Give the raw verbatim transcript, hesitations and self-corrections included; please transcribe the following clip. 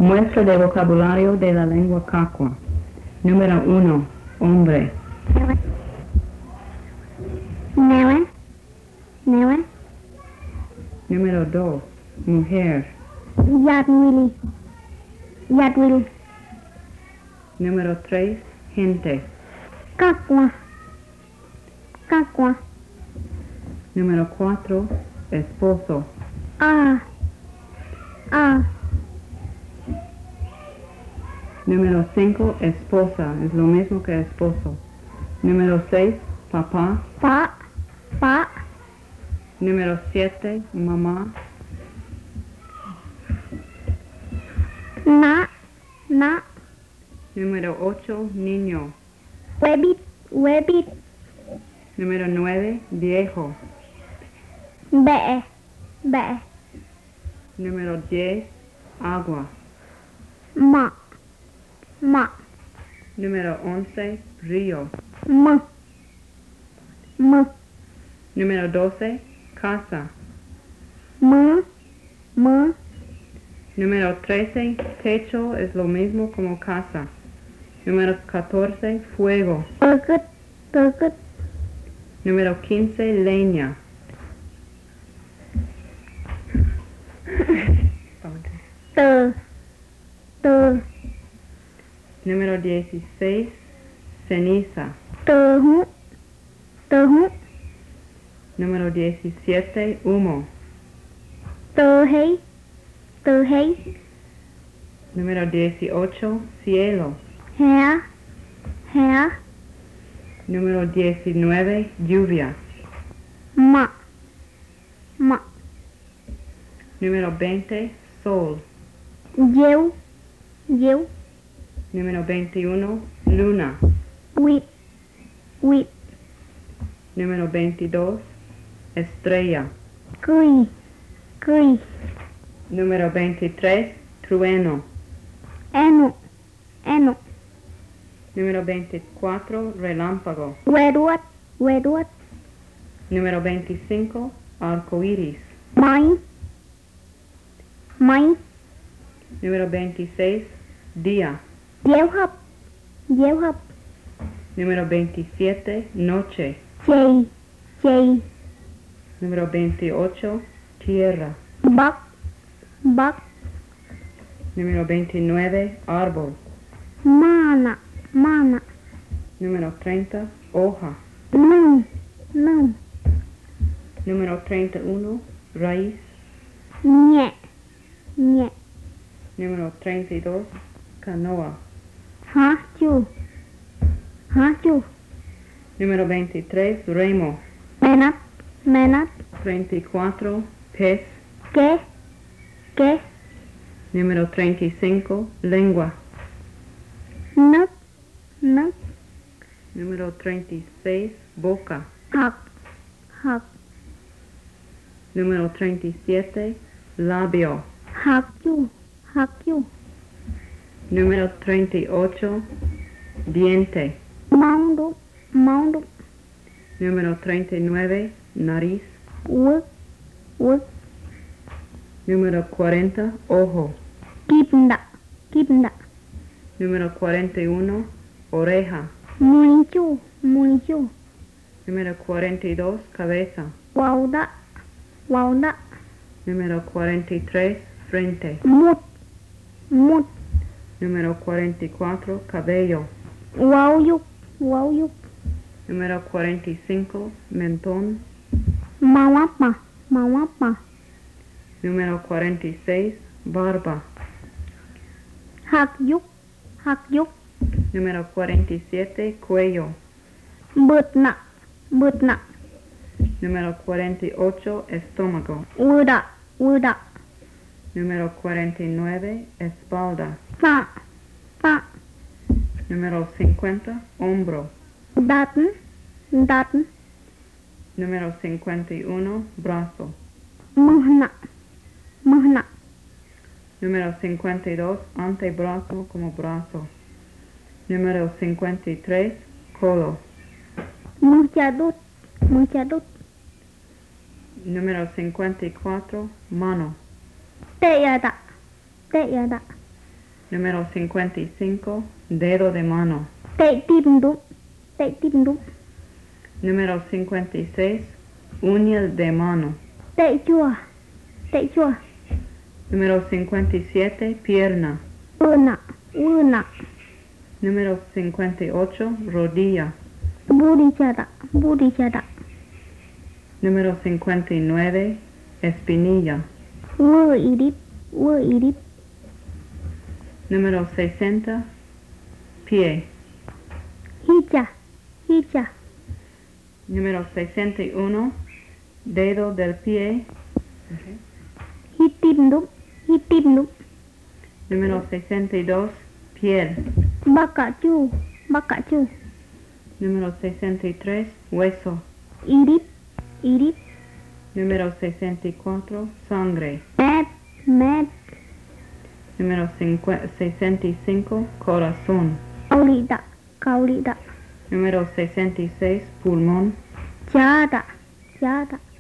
Muestra de vocabulario de la lengua Kakwa. Número uno, hombre. Newe. Newe. Número dos, mujer. Yadwili. Yadwili. Número tres, gente. Kakwa. Kakwa. Número cuatro, esposo. Ah. Ah. Número cinco, esposa. Es lo mismo que esposo. Número seis, papá. Pa. Pa. Número siete, mamá. Na. Na. Número ocho, niño. Webit. Webit. Número nueve, viejo. Bẹ. Bẹ. Número diez, agua. Ma. Ma. Número once, río. M. M. Número doce, casa. M. M. Número trece, techo es lo mismo como casa. Número catorce, fuego. Burgut. Burgut. Número quince, leña. Tờ. Tờ. Número dieciséis, ceniza. Tờ hú. Tờ hú. Número diecisiete, humo. Tờ hay. Tờ hay. Número dieciocho, cielo. Hè. Hè. Número diecinueve, lluvia. Ma. Ma. Número veinte, sol. Deu. Deu. Número veintiuno, luna. Quýt. Quýt. Número veintidós, estrella. Cười. Cười. Número veintitrés, trueno. Eno. Eno. Número veinticuatro, relámpago. Quẹruốt. Quẹruốt. Número veinticinco, arco iris. Máy. Máy. Número veintiséis, día. Déo hấp. Déo hấp. Número veintisiete, noche. Chày. Chày. Número veintiocho, tierra. Bắc. Bắc. Número veintinueve, árbol. Mana. Mana. Número treinta, hoja. Nâng. Nâng. Número treinta y uno, raíz. Nhẹ. Nhẹ. Número treinta y dos, canoa. Há chu. Há chu. Número veintitrés, remo. Menat. Menat. treinta y cuatro, pez. Kế. Kế. Número treinta y cinco, lengua. Nấc. Nấc. Número treinta y seis, boca. Học. Học. Número treinta y siete, labio. Học chu. Học chu. Número treinta y ocho, diente. Mong đúc. Mong đúc. Número treinta y nueve, nariz. Quất. Quất. Número cuarenta, ojo. Kim đạ. Kim đạ. Número cuarenta y uno, oreja. Mùi chu. Mùi chu. Número cuarenta y dos, cabeza. Quàu đạ. Quàu đạ. Número cuarenta y tres, frente. Mút. Mút. Número cuarenta y cuatro, cabello. Quàu dục. Quàu dục. Número cuarenta y cinco, mentón. Mau áp mà. Mau áp mà. Número cuarenta y seis, barba. Hạc dục. Hạc dục. Número cuarenta y siete, cuello. Bượt nạ. Bượt nạ. Número cuarenta y ocho, estómago. Ư đạ. Ư đạ. Número cuarenta y nueve, espalda. Phạ. Phạ. Número cincuenta, hombro. Đat. Đat. Número cincuenta y uno, brazo. Mực nạ. Mực nạ. Número cincuenta y dos, antebrazo como brazo. Número cincuenta y tres, codo. Mực chà đút. Mực chà đút. Número cincuenta y cuatro, mano. Tệ à đạ. Tệ à đạ. Número cincuenta y cinco, dedo de mano. Tay tim đúc. Tay tim đúc. Número cincuenta y seis, uñas de mano. Tay chua. Tay chua. Número cincuenta y siete, pierna. Ư nạ. Ư nạ. Número cincuenta y ocho, rodilla. Budi chara. Budi chara. Número cincuenta y nueve, espinilla. Wơ irip. Wơ irip. Número sesenta, pie. Hicha. Hicha. Número sesenta y uno, dedo del pie. Hít tim đúc. Hít tim đúc. Número sesenta y dos, piel. Baka chu. Baka chu. Número sesenta y tres, hueso. Irip. Irip. Número sesenta y cuatro, sangre. Mép. Mép. Número sesenta y cinco, corazón. Kaulida. Kaulida. Número sesenta y seis, pulmón. Chara. Chara.